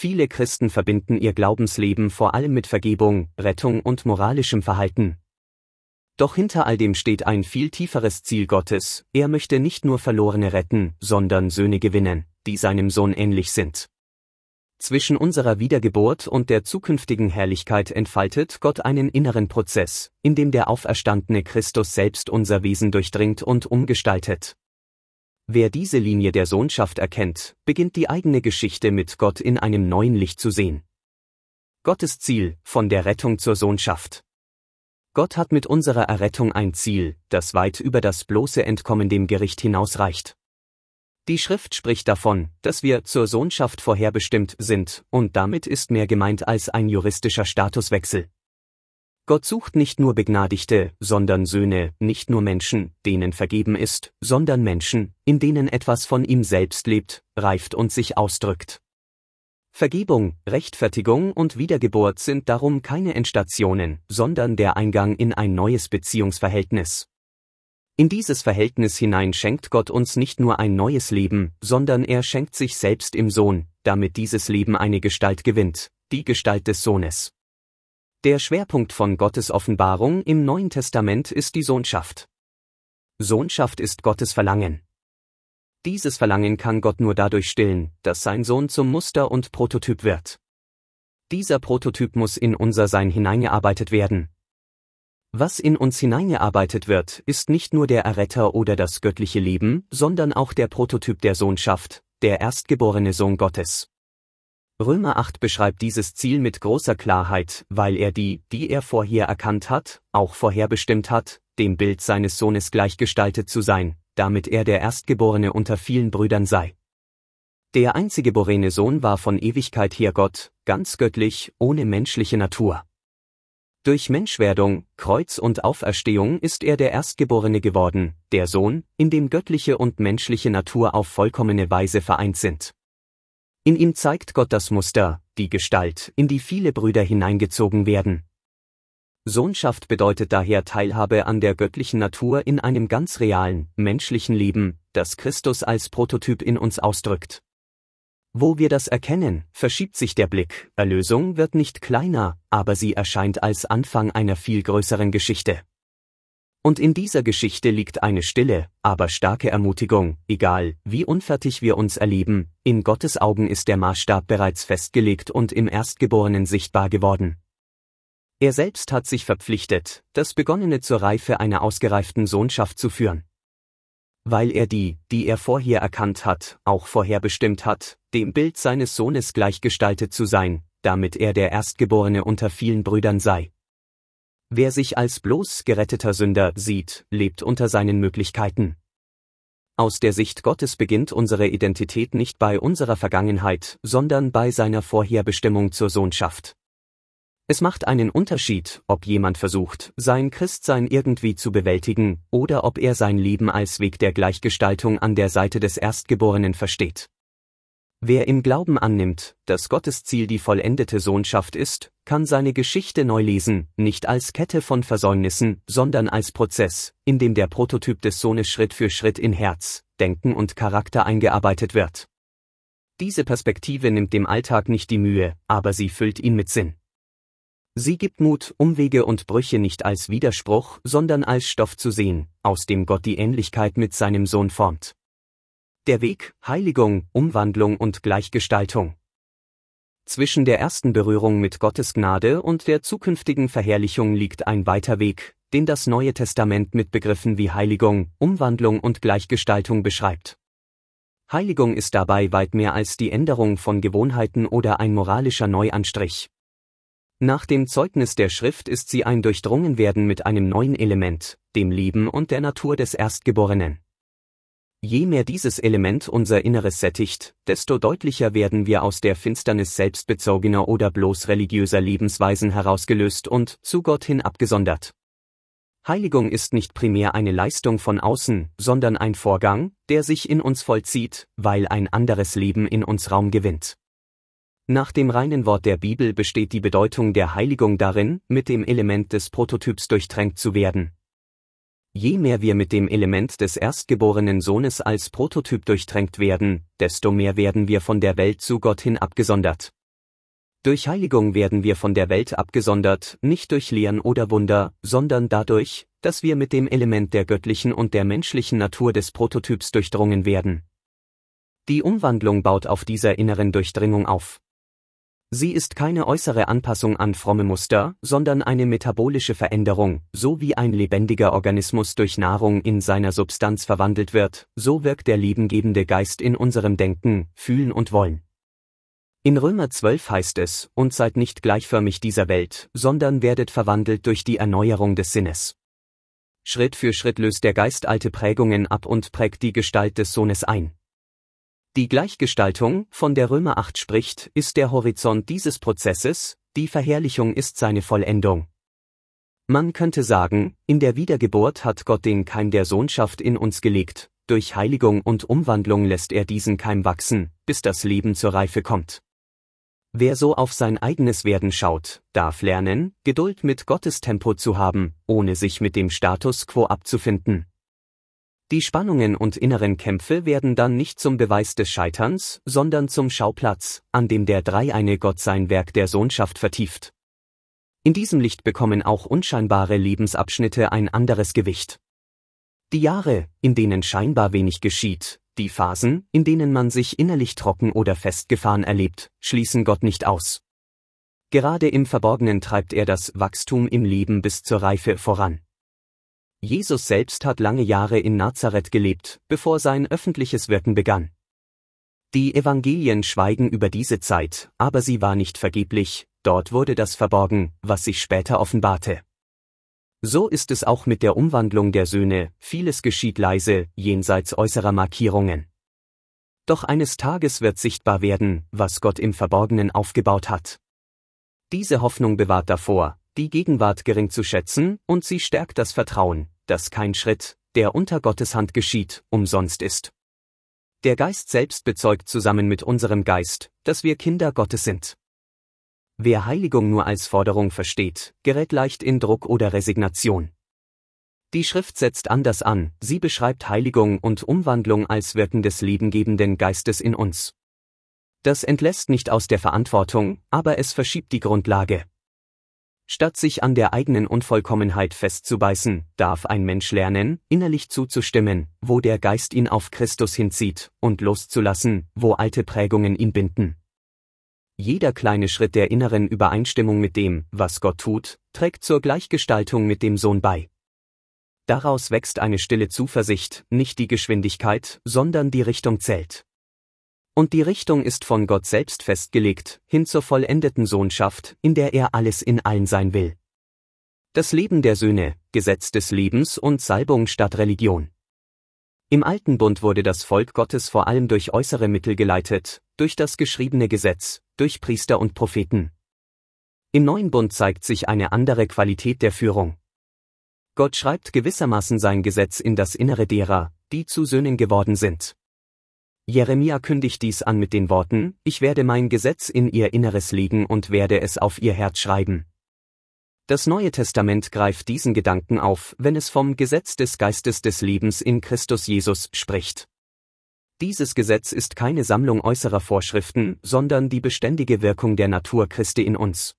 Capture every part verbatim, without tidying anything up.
Viele Christen verbinden ihr Glaubensleben vor allem mit Vergebung, Rettung und moralischem Verhalten. Doch hinter all dem steht ein viel tieferes Ziel Gottes: Er möchte nicht nur Verlorene retten, sondern Söhne gewinnen, die seinem Sohn ähnlich sind. Zwischen unserer Wiedergeburt und der zukünftigen Herrlichkeit entfaltet Gott einen inneren Prozess, in dem der auferstandene Christus selbst unser Wesen durchdringt und umgestaltet. Wer diese Linie der Sohnschaft erkennt, beginnt die eigene Geschichte mit Gott in einem neuen Licht zu sehen. Gottes Ziel, von der Rettung zur Sohnschaft. Gott hat mit unserer Errettung ein Ziel, das weit über das bloße Entkommen dem Gericht hinausreicht. Die Schrift spricht davon, dass wir zur Sohnschaft vorherbestimmt sind, und damit ist mehr gemeint als ein juristischer Statuswechsel. Gott sucht nicht nur Begnadigte, sondern Söhne, nicht nur Menschen, denen vergeben ist, sondern Menschen, in denen etwas von ihm selbst lebt, reift und sich ausdrückt. Vergebung, Rechtfertigung und Wiedergeburt sind darum keine Endstationen, sondern der Eingang in ein neues Beziehungsverhältnis. In dieses Verhältnis hinein schenkt Gott uns nicht nur ein neues Leben, sondern er schenkt sich selbst im Sohn, damit dieses Leben eine Gestalt gewinnt, die Gestalt des Sohnes. Der Schwerpunkt von Gottes Offenbarung im Neuen Testament ist die Sohnschaft. Sohnschaft ist Gottes Verlangen. Dieses Verlangen kann Gott nur dadurch stillen, dass sein Sohn zum Muster und Prototyp wird. Dieser Prototyp muss in unser Sein hineingearbeitet werden. Was in uns hineingearbeitet wird, ist nicht nur der Erretter oder das göttliche Leben, sondern auch der Prototyp der Sohnschaft, der erstgeborene Sohn Gottes. Römer acht beschreibt dieses Ziel mit großer Klarheit, weil er die, die er vorher erkannt hat, auch vorherbestimmt hat, dem Bild seines Sohnes gleichgestaltet zu sein, damit er der Erstgeborene unter vielen Brüdern sei. Der einziggeborene Sohn war von Ewigkeit her Gott, ganz göttlich, ohne menschliche Natur. Durch Menschwerdung, Kreuz und Auferstehung ist er der Erstgeborene geworden, der Sohn, in dem göttliche und menschliche Natur auf vollkommene Weise vereint sind. In ihm zeigt Gott das Muster, die Gestalt, in die viele Brüder hineingezogen werden. Sohnschaft bedeutet daher Teilhabe an der göttlichen Natur in einem ganz realen, menschlichen Leben, das Christus als Prototyp in uns ausdrückt. Wo wir das erkennen, verschiebt sich der Blick, Erlösung wird nicht kleiner, aber sie erscheint als Anfang einer viel größeren Geschichte. Und in dieser Geschichte liegt eine stille, aber starke Ermutigung: Egal, wie unfertig wir uns erleben, in Gottes Augen ist der Maßstab bereits festgelegt und im Erstgeborenen sichtbar geworden. Er selbst hat sich verpflichtet, das Begonnene zur Reife einer ausgereiften Sohnschaft zu führen. Weil er die, die er vorher erkannt hat, auch vorherbestimmt hat, dem Bild seines Sohnes gleichgestaltet zu sein, damit er der Erstgeborene unter vielen Brüdern sei. Wer sich als bloß geretteter Sünder sieht, lebt unter seinen Möglichkeiten. Aus der Sicht Gottes beginnt unsere Identität nicht bei unserer Vergangenheit, sondern bei seiner Vorherbestimmung zur Sohnschaft. Es macht einen Unterschied, ob jemand versucht, sein Christsein irgendwie zu bewältigen, oder ob er sein Leben als Weg der Gleichgestaltung an der Seite des Erstgeborenen versteht. Wer im Glauben annimmt, dass Gottes Ziel die vollendete Sohnschaft ist, kann seine Geschichte neu lesen, nicht als Kette von Versäumnissen, sondern als Prozess, in dem der Prototyp des Sohnes Schritt für Schritt in Herz, Denken und Charakter eingearbeitet wird. Diese Perspektive nimmt dem Alltag nicht die Mühe, aber sie füllt ihn mit Sinn. Sie gibt Mut, Umwege und Brüche nicht als Widerspruch, sondern als Stoff zu sehen, aus dem Gott die Ähnlichkeit mit seinem Sohn formt. Der Weg, Heiligung, Umwandlung und Gleichgestaltung. Zwischen der ersten Berührung mit Gottes Gnade und der zukünftigen Verherrlichung liegt ein weiter Weg, den das Neue Testament mit Begriffen wie Heiligung, Umwandlung und Gleichgestaltung beschreibt. Heiligung ist dabei weit mehr als die Änderung von Gewohnheiten oder ein moralischer Neuanstrich. Nach dem Zeugnis der Schrift ist sie ein Durchdrungenwerden mit einem neuen Element, dem Leben und der Natur des Erstgeborenen. Je mehr dieses Element unser Inneres sättigt, desto deutlicher werden wir aus der Finsternis selbstbezogener oder bloß religiöser Lebensweisen herausgelöst und zu Gott hin abgesondert. Heiligung ist nicht primär eine Leistung von außen, sondern ein Vorgang, der sich in uns vollzieht, weil ein anderes Leben in uns Raum gewinnt. Nach dem reinen Wort der Bibel besteht die Bedeutung der Heiligung darin, mit dem Element des Prototyps durchtränkt zu werden. Je mehr wir mit dem Element des erstgeborenen Sohnes als Prototyp durchtränkt werden, desto mehr werden wir von der Welt zu Gott hin abgesondert. Durch Heiligung werden wir von der Welt abgesondert, nicht durch Lehren oder Wunder, sondern dadurch, dass wir mit dem Element der göttlichen und der menschlichen Natur des Prototyps durchdrungen werden. Die Umwandlung baut auf dieser inneren Durchdringung auf. Sie ist keine äußere Anpassung an fromme Muster, sondern eine metabolische Veränderung, so wie ein lebendiger Organismus durch Nahrung in seiner Substanz verwandelt wird, so wirkt der lebengebende Geist in unserem Denken, Fühlen und Wollen. In Römer zwölf heißt es, und seid nicht gleichförmig dieser Welt, sondern werdet verwandelt durch die Erneuerung des Sinnes. Schritt für Schritt löst der Geist alte Prägungen ab und prägt die Gestalt des Sohnes ein. Die Gleichgestaltung, von der Römer acht spricht, ist der Horizont dieses Prozesses, die Verherrlichung ist seine Vollendung. Man könnte sagen, in der Wiedergeburt hat Gott den Keim der Sohnschaft in uns gelegt, durch Heiligung und Umwandlung lässt er diesen Keim wachsen, bis das Leben zur Reife kommt. Wer so auf sein eigenes Werden schaut, darf lernen, Geduld mit Gottes Tempo zu haben, ohne sich mit dem Status quo abzufinden. Die Spannungen und inneren Kämpfe werden dann nicht zum Beweis des Scheiterns, sondern zum Schauplatz, an dem der dreieine Gott sein Werk der Sohnschaft vertieft. In diesem Licht bekommen auch unscheinbare Lebensabschnitte ein anderes Gewicht. Die Jahre, in denen scheinbar wenig geschieht, die Phasen, in denen man sich innerlich trocken oder festgefahren erlebt, schließen Gott nicht aus. Gerade im Verborgenen treibt er das Wachstum im Leben bis zur Reife voran. Jesus selbst hat lange Jahre in Nazareth gelebt, bevor sein öffentliches Wirken begann. Die Evangelien schweigen über diese Zeit, aber sie war nicht vergeblich, dort wurde das verborgen, was sich später offenbarte. So ist es auch mit der Umwandlung der Söhne, vieles geschieht leise, jenseits äußerer Markierungen. Doch eines Tages wird sichtbar werden, was Gott im Verborgenen aufgebaut hat. Diese Hoffnung bewahrt davor, die Gegenwart gering zu schätzen, und sie stärkt das Vertrauen, dass kein Schritt, der unter Gottes Hand geschieht, umsonst ist. Der Geist selbst bezeugt zusammen mit unserem Geist, dass wir Kinder Gottes sind. Wer Heiligung nur als Forderung versteht, gerät leicht in Druck oder Resignation. Die Schrift setzt anders an, sie beschreibt Heiligung und Umwandlung als Wirken des lebengebenden Geistes in uns. Das entlässt nicht aus der Verantwortung, aber es verschiebt die Grundlage. Statt sich an der eigenen Unvollkommenheit festzubeißen, darf ein Mensch lernen, innerlich zuzustimmen, wo der Geist ihn auf Christus hinzieht, und loszulassen, wo alte Prägungen ihn binden. Jeder kleine Schritt der inneren Übereinstimmung mit dem, was Gott tut, trägt zur Gleichgestaltung mit dem Sohn bei. Daraus wächst eine stille Zuversicht, nicht die Geschwindigkeit, sondern die Richtung zählt. Und die Richtung ist von Gott selbst festgelegt, hin zur vollendeten Sohnschaft, in der er alles in allen sein will. Das Leben der Söhne, Gesetz des Lebens und Salbung statt Religion. Im Alten Bund wurde das Volk Gottes vor allem durch äußere Mittel geleitet, durch das geschriebene Gesetz, durch Priester und Propheten. Im Neuen Bund zeigt sich eine andere Qualität der Führung. Gott schreibt gewissermaßen sein Gesetz in das Innere derer, die zu Söhnen geworden sind. Jeremia kündigt dies an mit den Worten: Ich werde mein Gesetz in ihr Inneres legen und werde es auf ihr Herz schreiben. Das Neue Testament greift diesen Gedanken auf, wenn es vom Gesetz des Geistes des Lebens in Christus Jesus spricht. Dieses Gesetz ist keine Sammlung äußerer Vorschriften, sondern die beständige Wirkung der Natur Christi in uns.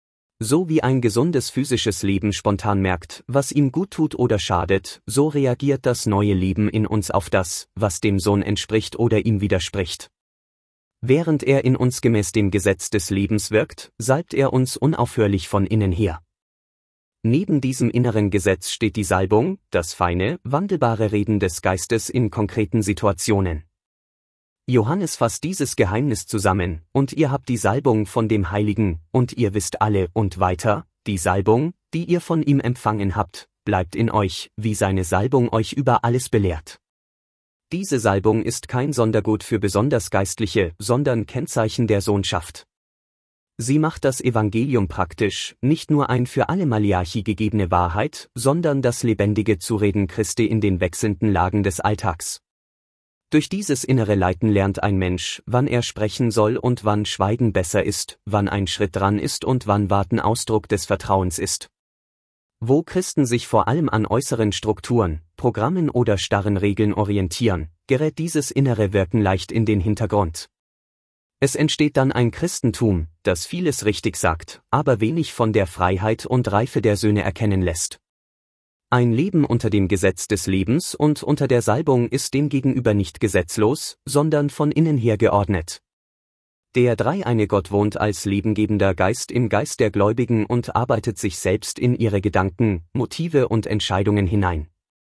So wie ein gesundes physisches Leben spontan merkt, was ihm gut tut oder schadet, so reagiert das neue Leben in uns auf das, was dem Sohn entspricht oder ihm widerspricht. Während er in uns gemäß dem Gesetz des Lebens wirkt, salbt er uns unaufhörlich von innen her. Neben diesem inneren Gesetz steht die Salbung, das feine, wandelbare Reden des Geistes in konkreten Situationen. Johannes fasst dieses Geheimnis zusammen: Und ihr habt die Salbung von dem Heiligen, und ihr wisst alle, und weiter, die Salbung, die ihr von ihm empfangen habt, bleibt in euch, wie seine Salbung euch über alles belehrt. Diese Salbung ist kein Sondergut für besonders Geistliche, sondern Kennzeichen der Sohnschaft. Sie macht das Evangelium praktisch, nicht nur ein für alle Maliachi gegebene Wahrheit, sondern das lebendige Zureden Christi in den wechselnden Lagen des Alltags. Durch dieses innere Leiten lernt ein Mensch, wann er sprechen soll und wann Schweigen besser ist, wann ein Schritt dran ist und wann Warten Ausdruck des Vertrauens ist. Wo Christen sich vor allem an äußeren Strukturen, Programmen oder starren Regeln orientieren, gerät dieses innere Wirken leicht in den Hintergrund. Es entsteht dann ein Christentum, das vieles richtig sagt, aber wenig von der Freiheit und Reife der Söhne erkennen lässt. Ein Leben unter dem Gesetz des Lebens und unter der Salbung ist demgegenüber nicht gesetzlos, sondern von innen her geordnet. Der dreieine Gott wohnt als lebengebender Geist im Geist der Gläubigen und arbeitet sich selbst in ihre Gedanken, Motive und Entscheidungen hinein.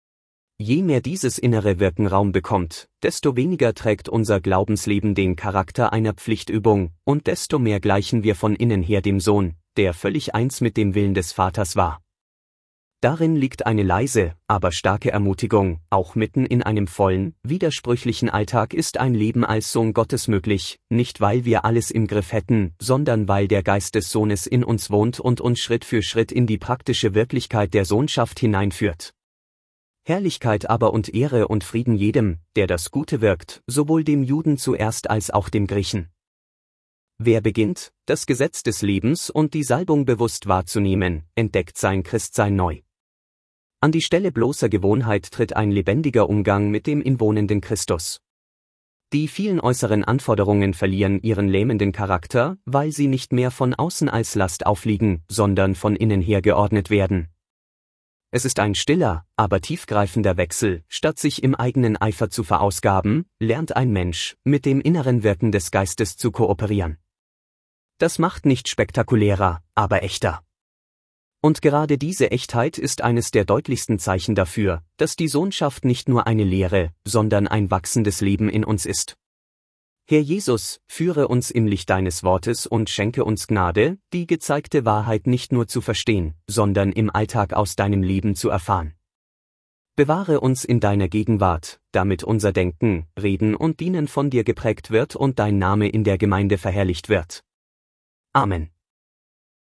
Je mehr dieses innere Wirken Raum bekommt, desto weniger trägt unser Glaubensleben den Charakter einer Pflichtübung, und desto mehr gleichen wir von innen her dem Sohn, der völlig eins mit dem Willen des Vaters war. Darin liegt eine leise, aber starke Ermutigung, auch mitten in einem vollen, widersprüchlichen Alltag ist ein Leben als Sohn Gottes möglich, nicht weil wir alles im Griff hätten, sondern weil der Geist des Sohnes in uns wohnt und uns Schritt für Schritt in die praktische Wirklichkeit der Sohnschaft hineinführt. Herrlichkeit aber und Ehre und Frieden jedem, der das Gute wirkt, sowohl dem Juden zuerst als auch dem Griechen. Wer beginnt, das Gesetz des Lebens und die Salbung bewusst wahrzunehmen, entdeckt sein Christsein neu. An die Stelle bloßer Gewohnheit tritt ein lebendiger Umgang mit dem inwohnenden Christus. Die vielen äußeren Anforderungen verlieren ihren lähmenden Charakter, weil sie nicht mehr von außen als Last aufliegen, sondern von innen her geordnet werden. Es ist ein stiller, aber tiefgreifender Wechsel, statt sich im eigenen Eifer zu verausgaben, lernt ein Mensch, mit dem inneren Wirken des Geistes zu kooperieren. Das macht nicht spektakulärer, aber echter. Und gerade diese Echtheit ist eines der deutlichsten Zeichen dafür, dass die Sohnschaft nicht nur eine Lehre, sondern ein wachsendes Leben in uns ist. Herr Jesus, führe uns im Licht deines Wortes und schenke uns Gnade, die gezeigte Wahrheit nicht nur zu verstehen, sondern im Alltag aus deinem Leben zu erfahren. Bewahre uns in deiner Gegenwart, damit unser Denken, Reden und Dienen von dir geprägt wird und dein Name in der Gemeinde verherrlicht wird. Amen.